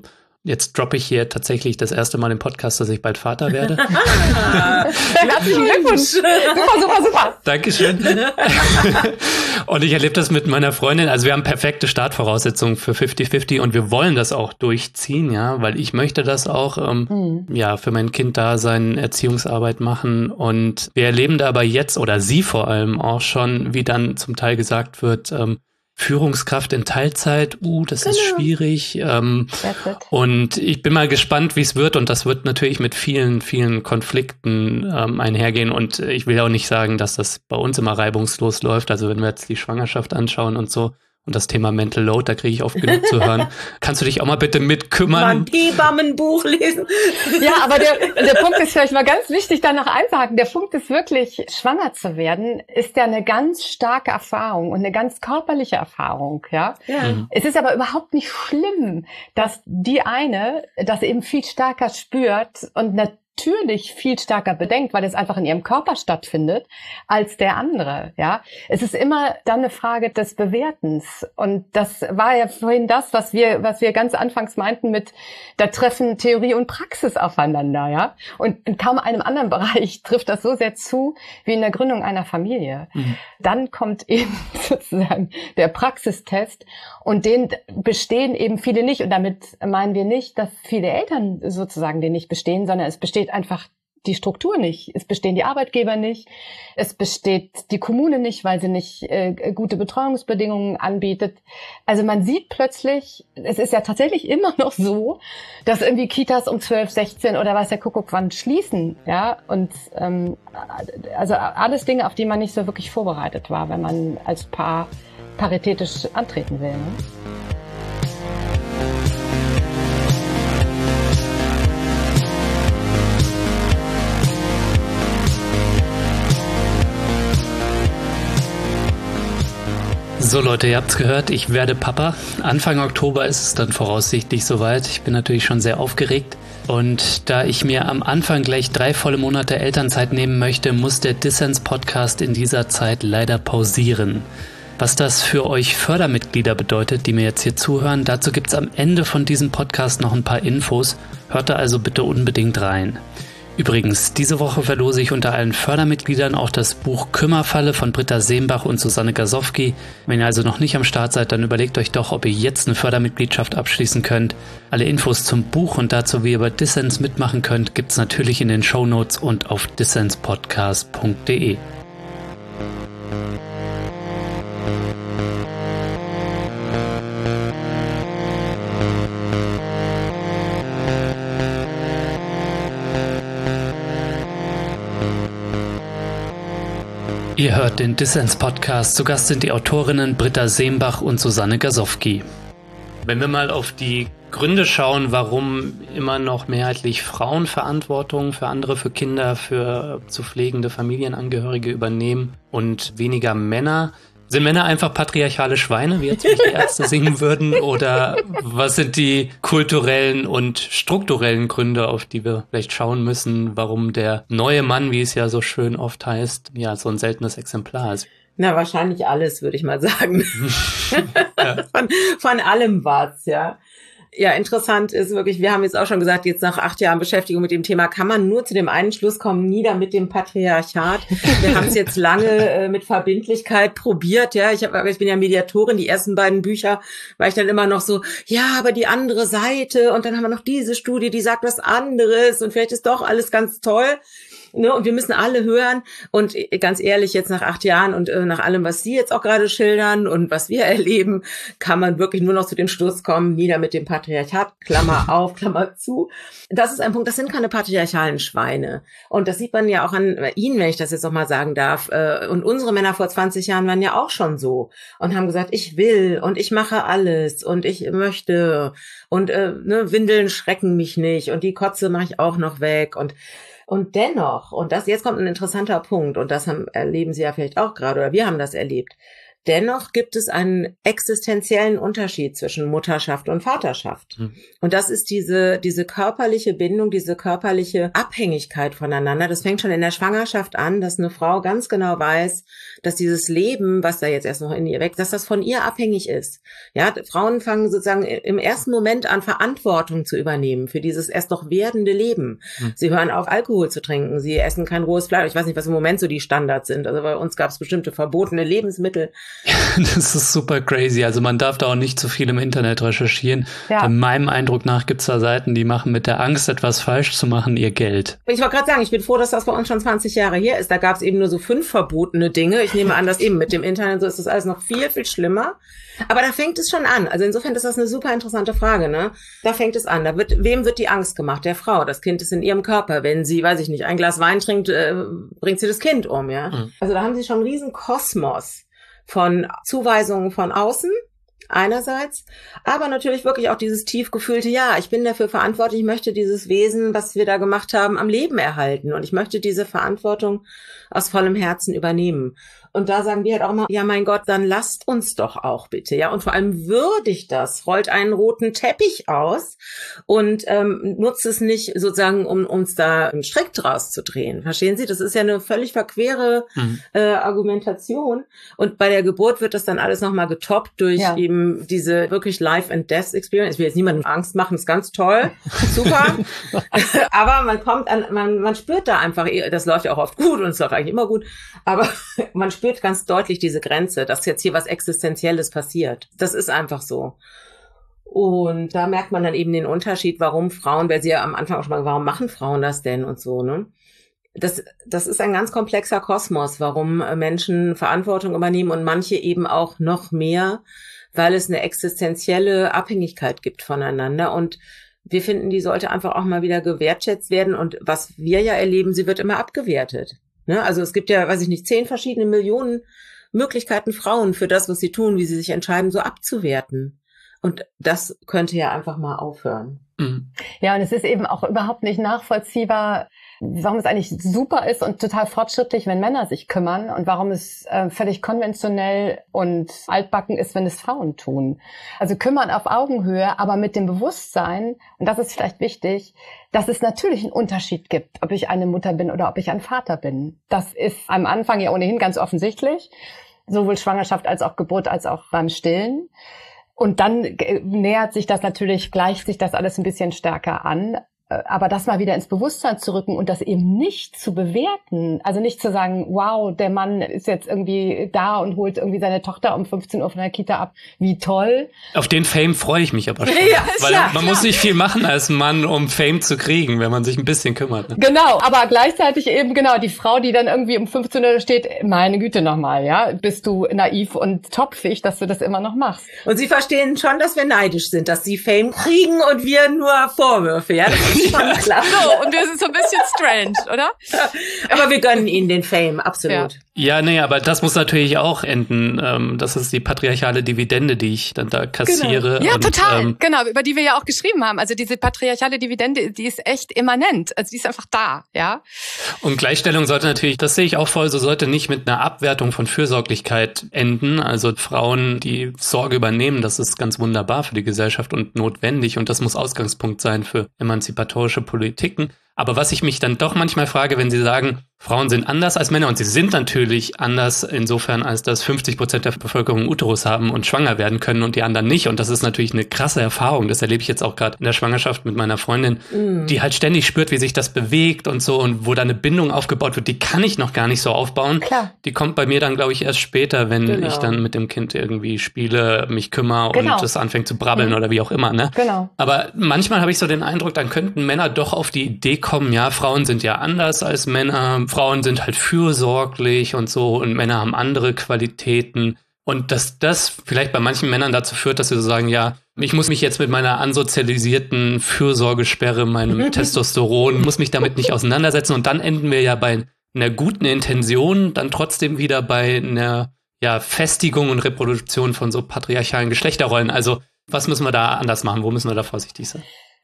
Jetzt droppe ich hier tatsächlich das erste Mal im Podcast, dass ich bald Vater werde. Herzlichen Glückwunsch. Super, super, super. Dankeschön. Und ich erlebe das mit meiner Freundin. Also wir haben perfekte Startvoraussetzungen für fünfzig fünfzig und wir wollen das auch durchziehen, ja, weil ich möchte das auch, ähm, mhm. ja, für mein Kind da sein, Erziehungsarbeit machen. Und wir erleben da aber jetzt, oder sie vor allem auch schon, wie dann zum Teil gesagt wird, ähm, Führungskraft in Teilzeit, uh, das genau. ist schwierig. Ähm, und ich bin mal gespannt, wie es wird. Und das wird natürlich mit vielen, vielen Konflikten ähm, einhergehen. Und ich will auch nicht sagen, dass das bei uns immer reibungslos läuft. Also wenn wir jetzt die Schwangerschaft anschauen und so, und das Thema Mental Load, da kriege ich oft genug zu hören. Kannst du dich auch mal bitte mitkümmern? Mal ein Hebammenbuch lesen. Ja, aber der, der Punkt ist vielleicht mal ganz wichtig, da noch einzuhaken. Der Punkt ist wirklich, schwanger zu werden, ist ja eine ganz starke Erfahrung und eine ganz körperliche Erfahrung, ja. ja. Mhm. Es ist aber überhaupt nicht schlimm, dass die eine das eben viel stärker spürt und natürlich natürlich viel stärker bedenkt, weil es einfach in ihrem Körper stattfindet, als der andere, ja. Es ist immer dann eine Frage des Bewertens. Und das war ja vorhin das, was wir, was wir ganz anfangs meinten mit, da treffen Theorie und Praxis aufeinander, ja. Und in kaum einem anderen Bereich trifft das so sehr zu, wie in der Gründung einer Familie. Mhm. Dann kommt eben sozusagen der Praxistest und den bestehen eben viele nicht. Und damit meinen wir nicht, dass viele Eltern sozusagen den nicht bestehen, sondern es besteht einfach die Struktur nicht. Es bestehen die Arbeitgeber nicht. Es besteht die Kommune nicht, weil sie nicht äh, gute Betreuungsbedingungen anbietet. Also man sieht plötzlich, es ist ja tatsächlich immer noch so, dass irgendwie Kitas um zwölf, sechzehn oder was der Kuckuck wann schließen. Ja, und ähm, also alles Dinge, auf die man nicht so wirklich vorbereitet war, wenn man als Paar paritätisch antreten will. Ne? So Leute, ihr habt's gehört, ich werde Papa. Anfang Oktober ist es dann voraussichtlich soweit. Ich bin natürlich schon sehr aufgeregt. Und da ich mir am Anfang gleich drei volle Monate Elternzeit nehmen möchte, muss der Dissens-Podcast in dieser Zeit leider pausieren. Was das für euch Fördermitglieder bedeutet, die mir jetzt hier zuhören, dazu gibt's am Ende von diesem Podcast noch ein paar Infos. Hört da also bitte unbedingt rein. Übrigens, diese Woche verlose ich unter allen Fördermitgliedern auch das Buch Kümmerfalle von Britta Seembach und Susanne Gasowski. Wenn ihr also noch nicht am Start seid, dann überlegt euch doch, ob ihr jetzt eine Fördermitgliedschaft abschließen könnt. Alle Infos zum Buch und dazu, wie ihr bei Dissens mitmachen könnt, gibt's natürlich in den Shownotes und auf dissenspodcast punkt de. Ihr hört den Dissens-Podcast. Zu Gast sind die Autorinnen Britta Seembach und Susanne Gasowski. Wenn wir mal auf die Gründe schauen, warum immer noch mehrheitlich Frauen Verantwortung für andere, für Kinder, für zu pflegende Familienangehörige übernehmen und weniger Männer, sind Männer einfach patriarchale Schweine, wie jetzt die Ärzte singen würden? Oder was sind die kulturellen und strukturellen Gründe, auf die wir vielleicht schauen müssen, warum der neue Mann, wie es ja so schön oft heißt, ja so ein seltenes Exemplar ist? Na, wahrscheinlich alles, würde ich mal sagen. Ja. von, von allem was, ja. Ja, interessant ist wirklich, wir haben jetzt auch schon gesagt, jetzt nach acht Jahren Beschäftigung mit dem Thema kann man nur zu dem einen Schluss kommen, nieder mit dem Patriarchat. Wir haben es jetzt lange äh, mit Verbindlichkeit probiert, ja. Ich, hab, ich bin ja Mediatorin, die ersten beiden Bücher war ich dann immer noch so, ja, aber die andere Seite und dann haben wir noch diese Studie, die sagt was anderes und vielleicht ist doch alles ganz toll. Ne, und wir müssen alle hören und ganz ehrlich, jetzt nach acht Jahren und äh, nach allem, was Sie jetzt auch gerade schildern und was wir erleben, kann man wirklich nur noch zu dem Schluss kommen, nieder mit dem Patriarchat, Klammer auf, Klammer zu. Das ist ein Punkt, das sind keine patriarchalen Schweine. Und das sieht man ja auch an Ihnen, wenn ich das jetzt noch mal sagen darf. Äh, und unsere Männer vor zwanzig Jahren waren ja auch schon so und haben gesagt, ich will und ich mache alles und ich möchte und äh, ne, Windeln schrecken mich nicht und die Kotze mache ich auch noch weg und Und dennoch, und das jetzt kommt ein interessanter Punkt, und das haben, erleben Sie ja vielleicht auch gerade, oder wir haben das erlebt, dennoch gibt es einen existenziellen Unterschied zwischen Mutterschaft und Vaterschaft. Mhm. Und das ist diese, diese körperliche Bindung, diese körperliche Abhängigkeit voneinander. Das fängt schon in der Schwangerschaft an, dass eine Frau ganz genau weiß, dass dieses Leben, was da jetzt erst noch in ihr wächst, dass das von ihr abhängig ist. Ja, Frauen fangen sozusagen im ersten Moment an, Verantwortung zu übernehmen für dieses erst noch werdende Leben. Mhm. Sie hören auf, Alkohol zu trinken. Sie essen kein rohes Fleisch. Ich weiß nicht, was im Moment so die Standards sind. Also bei uns gab es bestimmte verbotene Lebensmittel. Das ist super crazy. Also man darf da auch nicht zu viel im Internet recherchieren. Ja. In meinem Eindruck nach gibt es da Seiten, die machen mit der Angst, etwas falsch zu machen, ihr Geld. Ich wollte gerade sagen, ich bin froh, dass das bei uns schon zwanzig Jahre her ist. Da gab es eben nur so fünf verbotene Dinge. Ich nehme an, dass eben mit dem Internet so ist das alles noch viel, viel schlimmer. Aber da fängt es schon an. Also insofern ist das eine super interessante Frage, ne? Da fängt es an. Da wird, wem wird die Angst gemacht? Der Frau. Das Kind ist in ihrem Körper. Wenn sie, weiß ich nicht, ein Glas Wein trinkt, äh, bringt sie das Kind um, ja? Mhm. Also da haben sie schon einen riesen Kosmos von Zuweisungen von außen einerseits, aber natürlich wirklich auch dieses tief gefühlte, ja, ich bin dafür verantwortlich, ich möchte dieses Wesen, was wir da gemacht haben, am Leben erhalten und ich möchte diese Verantwortung aus vollem Herzen übernehmen. Und da sagen wir halt auch immer, ja, mein Gott, dann lasst uns doch auch bitte, ja, und vor allem würdigt das, rollt einen roten Teppich aus und ähm, nutzt es nicht sozusagen, um uns da einen Strick draus zu drehen. Verstehen Sie? Das ist ja eine völlig verquere mhm. äh, Argumentation. Und bei der Geburt wird das dann alles nochmal getoppt durch ja. eben diese wirklich Life-and-Death-Experience. Ich will jetzt niemandem Angst machen, ist ganz toll, super. Aber man kommt an, man, man spürt da einfach, das läuft ja auch oft gut und es läuft eigentlich immer gut, aber man spürt ganz deutlich diese Grenze, dass jetzt hier was Existenzielles passiert. Das ist einfach so. Und da merkt man dann eben den Unterschied, warum Frauen, weil sie ja am Anfang auch schon mal, warum machen Frauen das denn und so, ne? Das, das ist ein ganz komplexer Kosmos, warum Menschen Verantwortung übernehmen und manche eben auch noch mehr, weil es eine existenzielle Abhängigkeit gibt voneinander und wir finden, die sollte einfach auch mal wieder gewertschätzt werden und was wir ja erleben, sie wird immer abgewertet. Ne? Also es gibt ja, weiß ich nicht, zehn verschiedene Millionen Möglichkeiten, Frauen für das, was sie tun, wie sie sich entscheiden, so abzuwerten. Und das könnte ja einfach mal aufhören. Mhm. Ja, und es ist eben auch überhaupt nicht nachvollziehbar, warum es eigentlich super ist und total fortschrittlich, wenn Männer sich kümmern und warum es äh, völlig konventionell und altbacken ist, wenn es Frauen tun. Also kümmern auf Augenhöhe, aber mit dem Bewusstsein, und das ist vielleicht wichtig, dass es natürlich einen Unterschied gibt, ob ich eine Mutter bin oder ob ich ein Vater bin. Das ist am Anfang ja ohnehin ganz offensichtlich, sowohl Schwangerschaft als auch Geburt als auch beim Stillen. Und dann nähert sich das natürlich, gleicht sich das alles ein bisschen stärker an. Aber das mal wieder ins Bewusstsein zu rücken und das eben nicht zu bewerten, also nicht zu sagen, wow, der Mann ist jetzt irgendwie da und holt irgendwie seine Tochter um fünfzehn Uhr von der Kita ab, wie toll. Auf den Fame freue ich mich aber schon, ja, weil ja, man klar. muss nicht viel machen als Mann, um Fame zu kriegen, wenn man sich ein bisschen kümmert. Ne? Genau, aber gleichzeitig eben genau die Frau, die dann irgendwie um fünfzehn Uhr steht, meine Güte nochmal, ja, bist du naiv und topfig, dass du das immer noch machst. Und sie verstehen schon, dass wir neidisch sind, dass sie Fame kriegen und wir nur Vorwürfe, ja. Ja. Klar. So, und das ist so ein bisschen strange, oder? Aber wir gönnen ihnen den Fame, absolut. Ja, ja, nee, aber das muss natürlich auch enden. Das ist die patriarchale Dividende, die ich dann da kassiere. Genau. Ja, und, total, ähm, genau, über die wir ja auch geschrieben haben. Also diese patriarchale Dividende, die ist echt immanent. Also die ist einfach da, ja. Und Gleichstellung sollte natürlich, das sehe ich auch voll, so sollte nicht mit einer Abwertung von Fürsorglichkeit enden. Also Frauen, die Sorge übernehmen, das ist ganz wunderbar für die Gesellschaft und notwendig und das muss Ausgangspunkt sein für emanzipatorische Politiken. Aber was ich mich dann doch manchmal frage, wenn Sie sagen, Frauen sind anders als Männer und sie sind natürlich anders insofern, als dass fünfzig Prozent der Bevölkerung Uterus haben und schwanger werden können und die anderen nicht. Und das ist natürlich eine krasse Erfahrung. Das erlebe ich jetzt auch gerade in der Schwangerschaft mit meiner Freundin, mm. die halt ständig spürt, wie sich das bewegt und so und wo da eine Bindung aufgebaut wird, die kann ich noch gar nicht so aufbauen. Klar. Die kommt bei mir dann, glaube ich, erst später, wenn genau. ich dann mit dem Kind irgendwie spiele, mich kümmere genau. und es anfängt zu brabbeln mhm. oder wie auch immer. Ne? Genau. Aber manchmal habe ich so den Eindruck, dann könnten Männer doch auf die Idee kommen, ja, Frauen sind ja anders als Männer, Frauen sind halt fürsorglich und so und Männer haben andere Qualitäten. Und dass das vielleicht bei manchen Männern dazu führt, dass sie so sagen, ja, ich muss mich jetzt mit meiner ansozialisierten Fürsorgesperre, meinem Testosteron, muss mich damit nicht auseinandersetzen. Und dann enden wir ja bei einer guten Intention, dann trotzdem wieder bei einer ja, Festigung und Reproduktion von so patriarchalen Geschlechterrollen. Also was müssen wir da anders machen? Wo müssen wir da vorsichtig sein?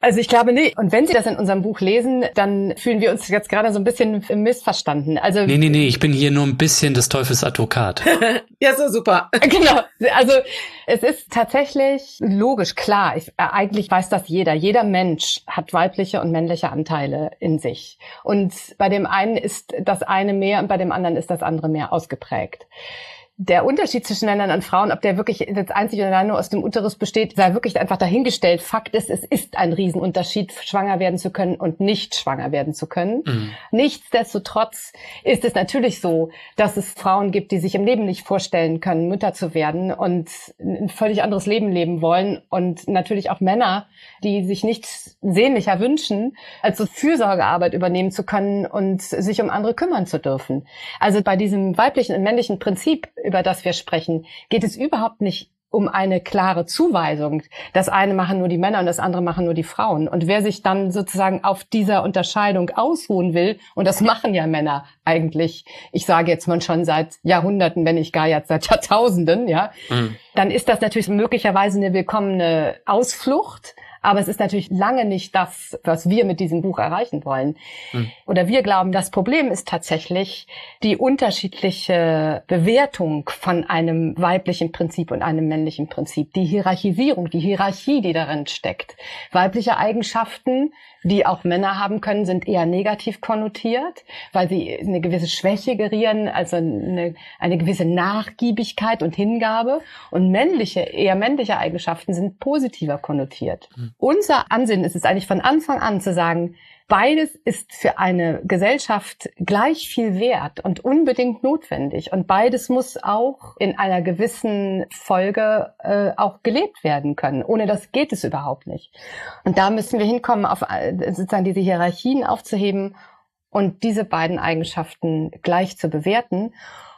Also ich glaube nicht. Und wenn Sie das in unserem Buch lesen, dann fühlen wir uns jetzt gerade so ein bisschen missverstanden. Also nee, nee, nee, ich bin hier nur ein bisschen des Teufels Advokat. Ja, so super. Genau. Also es ist tatsächlich logisch, klar. Ich, äh, eigentlich weiß das jeder. Jeder Mensch hat weibliche und männliche Anteile in sich. Und bei dem einen ist das eine mehr und bei dem anderen ist das andere mehr ausgeprägt. Der Unterschied zwischen Männern und Frauen, ob der wirklich jetzt einzig und allein nur aus dem Uterus besteht, sei wirklich einfach dahingestellt. Fakt ist, es ist ein Riesenunterschied, schwanger werden zu können und nicht schwanger werden zu können. Mhm. Nichtsdestotrotz ist es natürlich so, dass es Frauen gibt, die sich im Leben nicht vorstellen können, Mütter zu werden und ein völlig anderes Leben leben wollen. Und natürlich auch Männer, die sich nichts sehnlicher wünschen, als so Fürsorgearbeit übernehmen zu können und sich um andere kümmern zu dürfen. Also bei diesem weiblichen und männlichen Prinzip, über das wir sprechen, geht es überhaupt nicht um eine klare Zuweisung. Das eine machen nur die Männer und das andere machen nur die Frauen. Und wer sich dann sozusagen auf dieser Unterscheidung ausruhen will, und das machen ja Männer eigentlich, ich sage jetzt mal schon seit Jahrhunderten, wenn nicht gar jetzt seit Jahrtausenden, ja, mhm. dann ist das natürlich möglicherweise eine willkommene Ausflucht. Aber es ist natürlich lange nicht das, was wir mit diesem Buch erreichen wollen. Hm. Oder wir glauben, das Problem ist tatsächlich die unterschiedliche Bewertung von einem weiblichen Prinzip und einem männlichen Prinzip. Die Hierarchisierung, die Hierarchie, die darin steckt. Weibliche Eigenschaften, die auch Männer haben können, sind eher negativ konnotiert, weil sie eine gewisse Schwäche gerieren, also eine, eine gewisse Nachgiebigkeit und Hingabe. Und männliche, eher männliche Eigenschaften sind positiver konnotiert. Mhm. Unser Ansinnen ist es eigentlich von Anfang an zu sagen, beides ist für eine Gesellschaft gleich viel wert und unbedingt notwendig. Und beides muss auch in einer gewissen Folge äh, auch gelebt werden können. Ohne das geht es überhaupt nicht. Und da müssen wir hinkommen, auf sozusagen diese Hierarchien aufzuheben und diese beiden Eigenschaften gleich zu bewerten.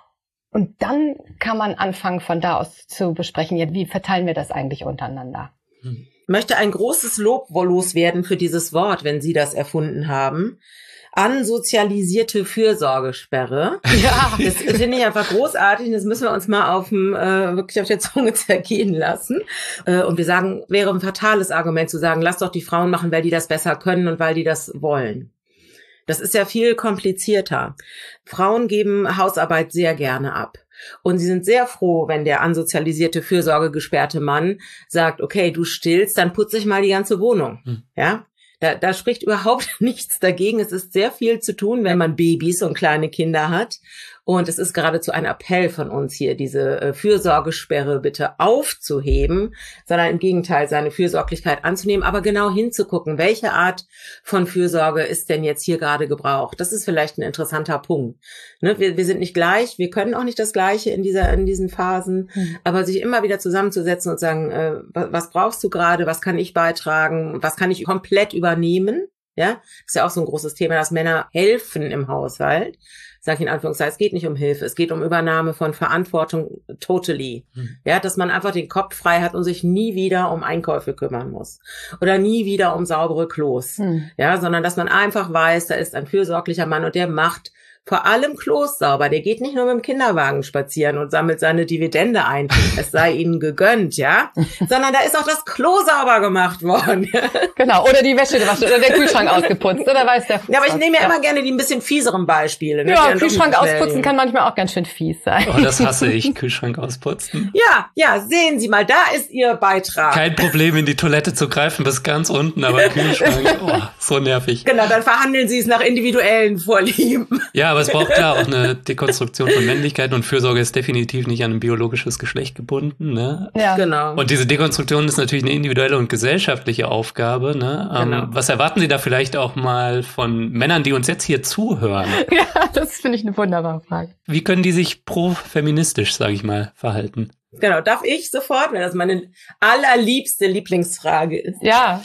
Und dann kann man anfangen, von da aus zu besprechen, ja, wie verteilen wir das eigentlich untereinander? Hm. Ich möchte ein großes Lob loswerden für dieses Wort, wenn Sie das erfunden haben. Ansozialisierte Fürsorgesperre. Ja, das finde ich einfach großartig. Das müssen wir uns mal auf dem, äh, wirklich auf der Zunge zergehen lassen. Äh, und wir sagen, wäre ein fatales Argument zu sagen, lass doch die Frauen machen, weil die das besser können und weil die das wollen. Das ist ja viel komplizierter. Frauen geben Hausarbeit sehr gerne ab. Und sie sind sehr froh, wenn der ansozialisierte, fürsorgegesperrte Mann sagt, okay, du stillst, dann putze ich mal die ganze Wohnung. Hm. Ja, da, da spricht überhaupt nichts dagegen. Es ist sehr viel zu tun, wenn man Babys und kleine Kinder hat. Und es ist geradezu ein Appell von uns hier, diese äh, Fürsorgesperre bitte aufzuheben, sondern im Gegenteil seine Fürsorglichkeit anzunehmen, aber genau hinzugucken, welche Art von Fürsorge ist denn jetzt hier gerade gebraucht. Das ist vielleicht ein interessanter Punkt. Ne? Wir, wir sind nicht gleich, wir können auch nicht das Gleiche in dieser in diesen Phasen, mhm. aber sich immer wieder zusammenzusetzen und sagen, äh, was, was brauchst du gerade, was kann ich beitragen, was kann ich komplett übernehmen? Ja, das ist ja auch so ein großes Thema, dass Männer helfen im Haushalt. Sag ich in Anführungszeichen, es geht nicht um Hilfe, es geht um Übernahme von Verantwortung totally. Hm. Ja, dass man einfach den Kopf frei hat und sich nie wieder um Einkäufe kümmern muss. Oder nie wieder um saubere Klos. Hm. Ja, sondern dass man einfach weiß, da ist ein fürsorglicher Mann und der macht vor allem Klos sauber. Der geht nicht nur mit dem Kinderwagen spazieren und sammelt seine Dividende ein. Es sei ihnen gegönnt, ja? Sondern da ist auch das Klo sauber gemacht worden. Genau. Oder die Wäsche gewaschen oder der Kühlschrank ausgeputzt. Oder weiß der. Ja, aber ich nehme ja, ja immer gerne die ein bisschen fieseren Beispiele. Ne? Ja, Kühlschrank ausputzen kann manchmal auch ganz schön fies sein. Oh, das hasse ich. Kühlschrank ausputzen. Ja, ja, sehen Sie mal, da ist Ihr Beitrag. Kein Problem, in die Toilette zu greifen bis ganz unten, aber Kühlschrank, oh, so nervig. Genau, dann verhandeln Sie es nach individuellen Vorlieben. Ja, aber es braucht klar auch eine Dekonstruktion von Männlichkeit und Fürsorge ist definitiv nicht an ein biologisches Geschlecht gebunden. Ne? Ja, genau. Und diese Dekonstruktion ist natürlich eine individuelle und gesellschaftliche Aufgabe. Ne? Genau. Ähm, was erwarten Sie da vielleicht auch mal von Männern, die uns jetzt hier zuhören? Ja, das finde ich eine wunderbare Frage. Wie können die sich pro-feministisch, sage ich mal, verhalten? Genau, darf ich sofort, weil das meine allerliebste Lieblingsfrage ist. Ja.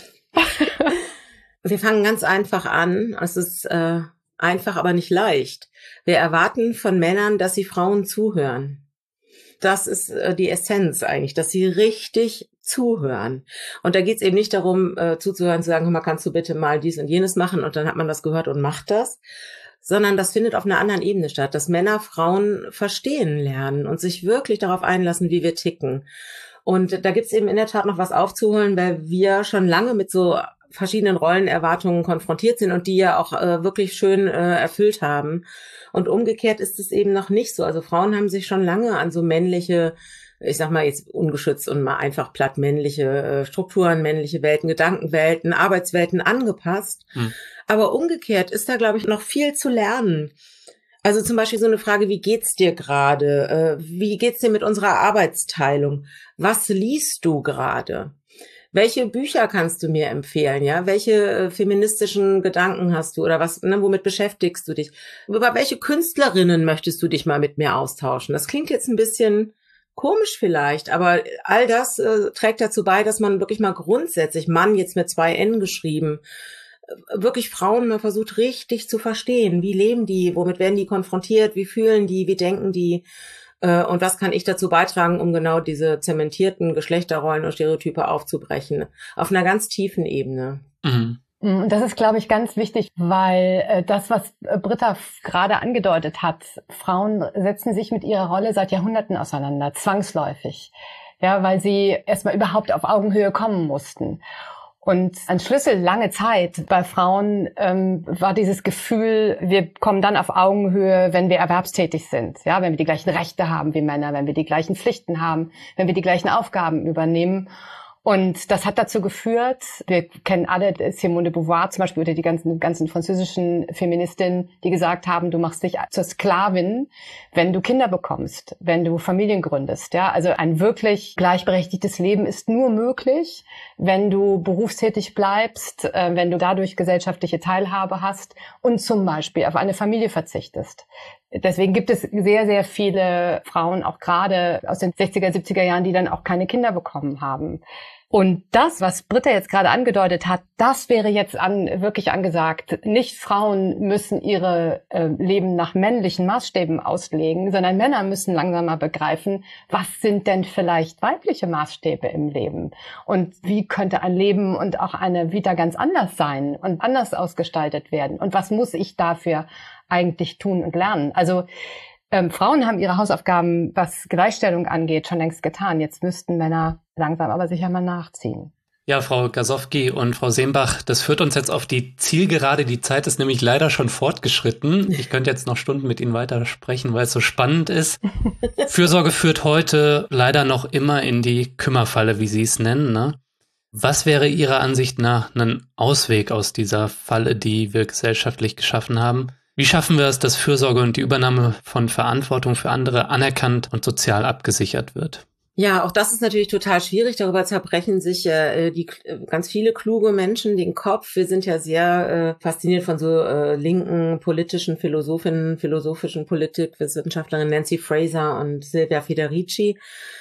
Wir fangen ganz einfach an. Es ist äh, einfach, aber nicht leicht. Wir erwarten von Männern, dass sie Frauen zuhören. Das ist äh, die Essenz eigentlich, dass sie richtig zuhören. Und da geht es eben nicht darum, äh, zuzuhören, zu sagen, hör mal, kannst du bitte mal dies und jenes machen und dann hat man das gehört und macht das, sondern das findet auf einer anderen Ebene statt, dass Männer Frauen verstehen lernen und sich wirklich darauf einlassen, wie wir ticken. Und da gibt's eben in der Tat noch was aufzuholen, weil wir schon lange mit so verschiedenen Rollenerwartungen konfrontiert sind und die ja auch äh, wirklich schön äh, erfüllt haben. Und umgekehrt ist es eben noch nicht so. Also Frauen haben sich schon lange an so männliche, ich sag mal jetzt ungeschützt und mal einfach platt männliche äh, Strukturen, männliche Welten, Gedankenwelten, Arbeitswelten angepasst. Hm. Aber umgekehrt ist da, glaube ich, noch viel zu lernen. Also zum Beispiel so eine Frage, wie geht's dir gerade? Äh, wie geht's dir mit unserer Arbeitsteilung? Was liest du gerade? Welche Bücher kannst du mir empfehlen? Ja, welche äh, feministischen Gedanken hast du oder was? Ne, womit beschäftigst du dich? Über welche Künstlerinnen möchtest du dich mal mit mir austauschen? Das klingt jetzt ein bisschen komisch vielleicht, aber all das äh, trägt dazu bei, dass man wirklich mal grundsätzlich, Mann jetzt mit zwei N geschrieben, wirklich Frauen mal versucht richtig zu verstehen. Wie leben die? Womit werden die konfrontiert? Wie fühlen die? Wie denken die? Äh, und was kann ich dazu beitragen, um genau diese zementierten Geschlechterrollen und Stereotype aufzubrechen? Auf einer ganz tiefen Ebene. Mhm. Das ist, glaube ich, ganz wichtig, weil äh, das, was Britta gerade angedeutet hat, Frauen setzen sich mit ihrer Rolle seit Jahrhunderten auseinander, zwangsläufig. Ja, weil sie erstmal überhaupt auf Augenhöhe kommen mussten. Und ein Schlüssel lange Zeit bei Frauen ähm, war dieses Gefühl, wir kommen dann auf Augenhöhe, wenn wir erwerbstätig sind, ja, wenn wir die gleichen Rechte haben wie Männer, wenn wir die gleichen Pflichten haben, wenn wir die gleichen Aufgaben übernehmen. Und das hat dazu geführt, wir kennen alle Simone de Beauvoir zum Beispiel oder die ganzen, ganzen französischen Feministinnen, die gesagt haben, du machst dich zur Sklavin, wenn du Kinder bekommst, wenn du Familien gründest. Ja, also ein wirklich gleichberechtigtes Leben ist nur möglich, wenn du berufstätig bleibst, äh, wenn du dadurch gesellschaftliche Teilhabe hast und zum Beispiel auf eine Familie verzichtest. Deswegen gibt es sehr, sehr viele Frauen, auch gerade aus den sechziger, siebziger Jahren, die dann auch keine Kinder bekommen haben. Und das, was Britta jetzt gerade angedeutet hat, das wäre jetzt an, wirklich angesagt. Nicht Frauen müssen ihre äh, Leben nach männlichen Maßstäben auslegen, sondern Männer müssen langsam mal begreifen, was sind denn vielleicht weibliche Maßstäbe im Leben? Und wie könnte ein Leben und auch eine Vita ganz anders sein und anders ausgestaltet werden? Und was muss ich dafür eigentlich tun und lernen? Also ähm, Frauen haben ihre Hausaufgaben, was Gleichstellung angeht, schon längst getan. Jetzt müssten Männer langsam aber sicher mal nachziehen. Ja, Frau Gasowski und Frau Seembach, das führt uns jetzt auf die Zielgerade. Die Zeit ist nämlich leider schon fortgeschritten. Ich könnte jetzt noch Stunden mit Ihnen weiter sprechen, weil es so spannend ist. Fürsorge führt heute leider noch immer in die Kümmerfalle, wie Sie es nennen, ne? Was wäre Ihrer Ansicht nach ein Ausweg aus dieser Falle, die wir gesellschaftlich geschaffen haben? Wie schaffen wir es, dass Fürsorge und die Übernahme von Verantwortung für andere anerkannt und sozial abgesichert wird? Ja, auch das ist natürlich total schwierig. Darüber zerbrechen sich äh, die ganz viele kluge Menschen den Kopf. Wir sind ja sehr äh, fasziniert von so äh, linken politischen Philosophinnen, philosophischen Politikwissenschaftlerinnen Nancy Fraser und Silvia Federici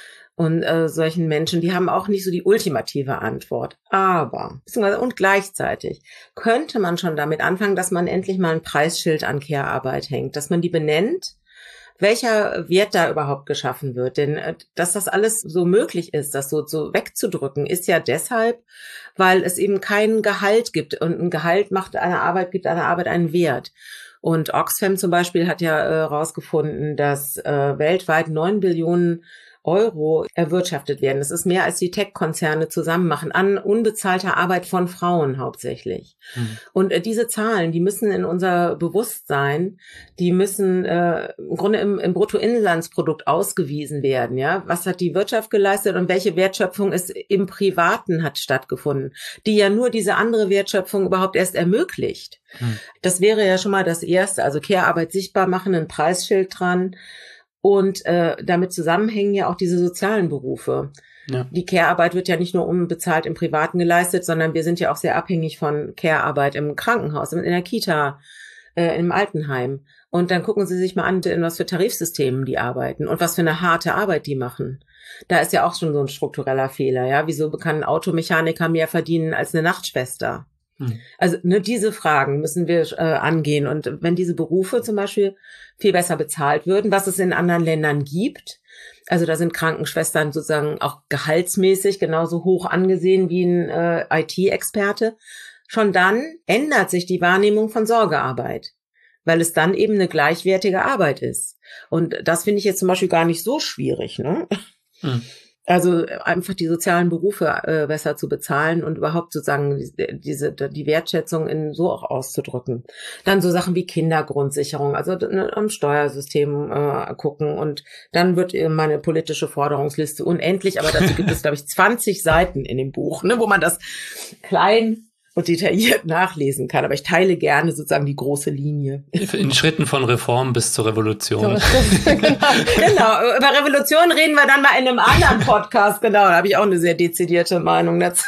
und äh, solchen Menschen. Die haben auch nicht so die ultimative Antwort. Aber, beziehungsweise und gleichzeitig könnte man schon damit anfangen, dass man endlich mal ein Preisschild an Care-Arbeit hängt, dass man die benennt, welcher Wert da überhaupt geschaffen wird. Denn dass das alles so möglich ist, das so, so wegzudrücken, ist ja deshalb, weil es eben kein Gehalt gibt. Und ein Gehalt macht einer Arbeit, gibt einer Arbeit einen Wert. Und Oxfam zum Beispiel hat ja herausgefunden, äh, dass äh, weltweit neun Billionen Euro erwirtschaftet werden. Das ist mehr, als die Tech-Konzerne zusammen machen, an unbezahlter Arbeit von Frauen hauptsächlich. Mhm. Und äh, diese Zahlen, die müssen in unser Bewusstsein, die müssen äh, im Grunde im, im Bruttoinlandsprodukt ausgewiesen werden. Ja, was hat die Wirtschaft geleistet und welche Wertschöpfung ist im Privaten hat stattgefunden, die ja nur diese andere Wertschöpfung überhaupt erst ermöglicht. Mhm. Das wäre ja schon mal das Erste. Also Care-Arbeit sichtbar machen, ein Preisschild dran. Und äh, damit zusammenhängen ja auch diese sozialen Berufe. Ja. Die Care-Arbeit wird ja nicht nur unbezahlt im Privaten geleistet, sondern wir sind ja auch sehr abhängig von Care-Arbeit im Krankenhaus, in der Kita, äh, im Altenheim. Und dann gucken Sie sich mal an, in was für Tarifsystemen die arbeiten und was für eine harte Arbeit die machen. Da ist ja auch schon so ein struktureller Fehler. Ja, wieso kann ein Automechaniker mehr verdienen als eine Nachtschwester? Also ne, diese Fragen müssen wir äh, angehen. Und wenn diese Berufe zum Beispiel viel besser bezahlt würden, was es in anderen Ländern gibt, also da sind Krankenschwestern sozusagen auch gehaltsmäßig genauso hoch angesehen wie ein äh, I T-Experte, schon dann ändert sich die Wahrnehmung von Sorgearbeit, weil es dann eben eine gleichwertige Arbeit ist. Und das finde ich jetzt zum Beispiel gar nicht so schwierig, ne? Hm. Also einfach die sozialen Berufe äh, besser zu bezahlen und überhaupt sozusagen diese die Wertschätzung in so auch auszudrücken. Dann so Sachen wie Kindergrundsicherung, also ne, am Steuersystem äh, gucken, und dann wird meine politische Forderungsliste unendlich, aber dazu gibt es, glaube ich, zwanzig Seiten in dem Buch, ne, wo man das klein und detailliert nachlesen kann. Aber ich teile gerne sozusagen die große Linie. In Schritten von Reform bis zur Revolution. genau. genau, über Revolution reden wir dann mal in einem anderen Podcast. Genau, da habe ich auch eine sehr dezidierte Meinung dazu.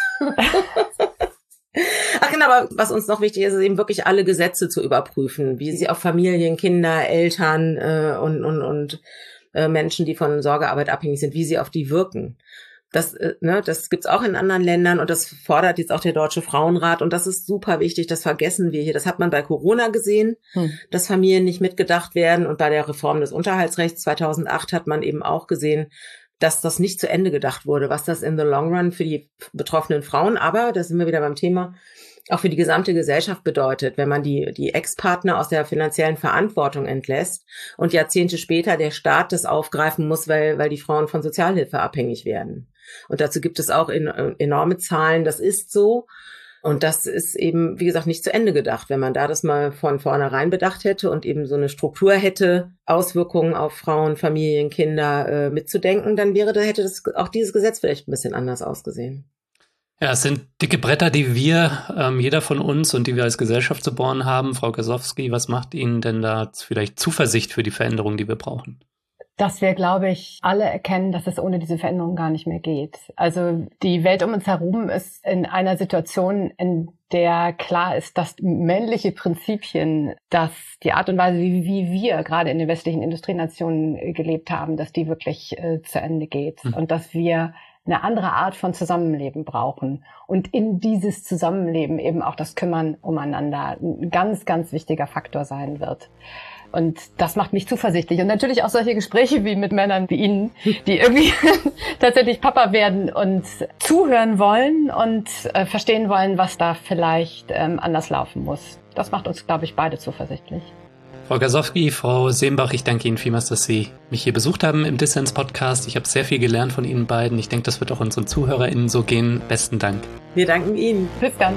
Ach genau, aber was uns noch wichtig ist, ist eben wirklich alle Gesetze zu überprüfen, wie sie auf Familien, Kinder, Eltern äh, und, und, und äh, Menschen, die von Sorgearbeit abhängig sind, wie sie auf die wirken. Das, ne, das gibt's auch in anderen Ländern, und das fordert jetzt auch der Deutsche Frauenrat, und das ist super wichtig, das vergessen wir hier. Das hat man bei Corona gesehen, hm. dass Familien nicht mitgedacht werden, und bei der Reform des Unterhaltsrechts zweitausendacht hat man eben auch gesehen, dass das nicht zu Ende gedacht wurde, was das in the long run für die betroffenen Frauen, aber, da sind wir wieder beim Thema, auch für die gesamte Gesellschaft bedeutet, wenn man die die Ex-Partner aus der finanziellen Verantwortung entlässt und Jahrzehnte später der Staat das aufgreifen muss, weil weil die Frauen von Sozialhilfe abhängig werden. Und dazu gibt es auch in, enorme Zahlen, das ist so. Und das ist eben, wie gesagt, nicht zu Ende gedacht. Wenn man da das mal von vornherein bedacht hätte und eben so eine Struktur hätte, Auswirkungen auf Frauen, Familien, Kinder äh, mitzudenken, dann wäre, da hätte das auch dieses Gesetz vielleicht ein bisschen anders ausgesehen. Ja, es sind dicke Bretter, die wir, ähm, jeder von uns und die wir als Gesellschaft zu bohren haben. Frau Gasowski, was macht Ihnen denn da vielleicht Zuversicht für die Veränderung, die wir brauchen? Dass wir, glaube ich, alle erkennen, dass es ohne diese Veränderung gar nicht mehr geht. Also die Welt um uns herum ist in einer Situation, in der klar ist, dass männliche Prinzipien, dass die Art und Weise, wie, wie wir gerade in den westlichen Industrienationen gelebt haben, dass die wirklich äh, zu Ende geht. Mhm. Und dass wir eine andere Art von Zusammenleben brauchen. Und in dieses Zusammenleben eben auch das Kümmern umeinander ein ganz, ganz wichtiger Faktor sein wird. Und das macht mich zuversichtlich. Und natürlich auch solche Gespräche wie mit Männern wie Ihnen, die irgendwie tatsächlich Papa werden und zuhören wollen und äh, verstehen wollen, was da vielleicht ähm, anders laufen muss. Das macht uns, glaube ich, beide zuversichtlich. Frau Gasowski, Frau Seembach, ich danke Ihnen vielmals, dass Sie mich hier besucht haben im Dissens-Podcast. Ich habe sehr viel gelernt von Ihnen beiden. Ich denke, das wird auch unseren ZuhörerInnen so gehen. Besten Dank. Wir danken Ihnen. Bis dann.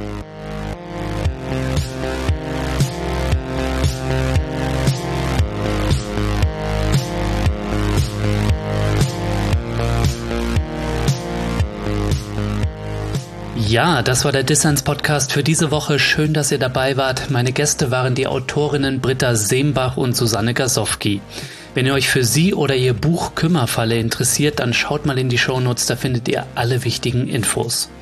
Ja, das war der Dissens-Podcast für diese Woche. Schön, dass ihr dabei wart. Meine Gäste waren die Autorinnen Britta Seembach und Susanne Gasowski. Wenn ihr euch für sie oder ihr Buch Kümmerfalle interessiert, dann schaut mal in die Shownotes, da findet ihr alle wichtigen Infos.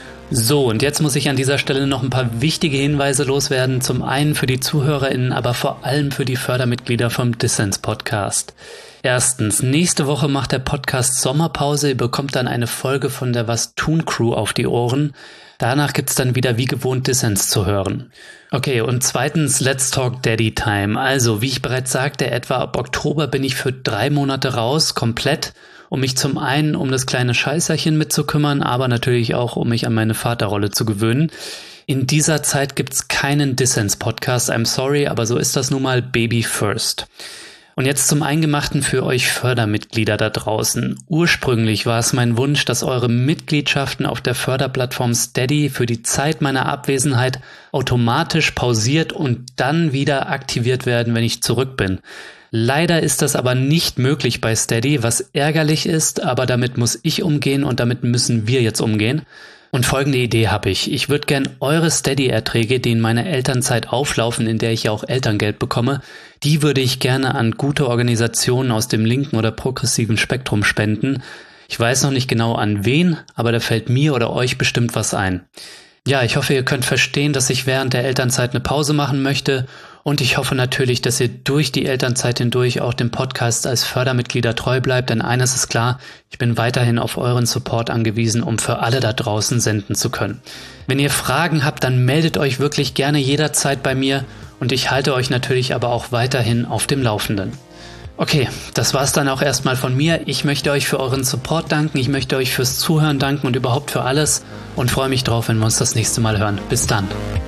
So, und jetzt muss ich an dieser Stelle noch ein paar wichtige Hinweise loswerden. Zum einen für die ZuhörerInnen, aber vor allem für die Fördermitglieder vom Dissens-Podcast. Erstens, nächste Woche macht der Podcast Sommerpause. Ihr bekommt dann eine Folge von der Was tun Crew auf die Ohren. Danach gibt's dann wieder wie gewohnt Dissens zu hören. Okay, und zweitens, Let's Talk Daddy Time. Also, wie ich bereits sagte, etwa ab Oktober bin ich für drei Monate raus, komplett, um mich zum einen um das kleine Scheißerchen mitzukümmern, aber natürlich auch, um mich an meine Vaterrolle zu gewöhnen. In dieser Zeit gibt's keinen Dissens-Podcast. I'm sorry, aber so ist das nun mal, Baby first. Und jetzt zum Eingemachten für euch Fördermitglieder da draußen. Ursprünglich war es mein Wunsch, dass eure Mitgliedschaften auf der Förderplattform Steady für die Zeit meiner Abwesenheit automatisch pausiert und dann wieder aktiviert werden, wenn ich zurück bin. Leider ist das aber nicht möglich bei Steady, was ärgerlich ist, aber damit muss ich umgehen und damit müssen wir jetzt umgehen. Und folgende Idee habe ich. Ich würde gern eure Steady-Erträge, die in meiner Elternzeit auflaufen, in der ich ja auch Elterngeld bekomme, die würde ich gerne an gute Organisationen aus dem linken oder progressiven Spektrum spenden. Ich weiß noch nicht genau an wen, aber da fällt mir oder euch bestimmt was ein. Ja, ich hoffe, ihr könnt verstehen, dass ich während der Elternzeit eine Pause machen möchte, und ich hoffe natürlich, dass ihr durch die Elternzeit hindurch auch dem Podcast als Fördermitglieder treu bleibt, denn eines ist klar, ich bin weiterhin auf euren Support angewiesen, um für alle da draußen senden zu können. Wenn ihr Fragen habt, dann meldet euch wirklich gerne jederzeit bei mir, und ich halte euch natürlich aber auch weiterhin auf dem Laufenden. Okay, das war's dann auch erstmal von mir. Ich möchte euch für euren Support danken, ich möchte euch fürs Zuhören danken und überhaupt für alles und freue mich drauf, wenn wir uns das nächste Mal hören. Bis dann.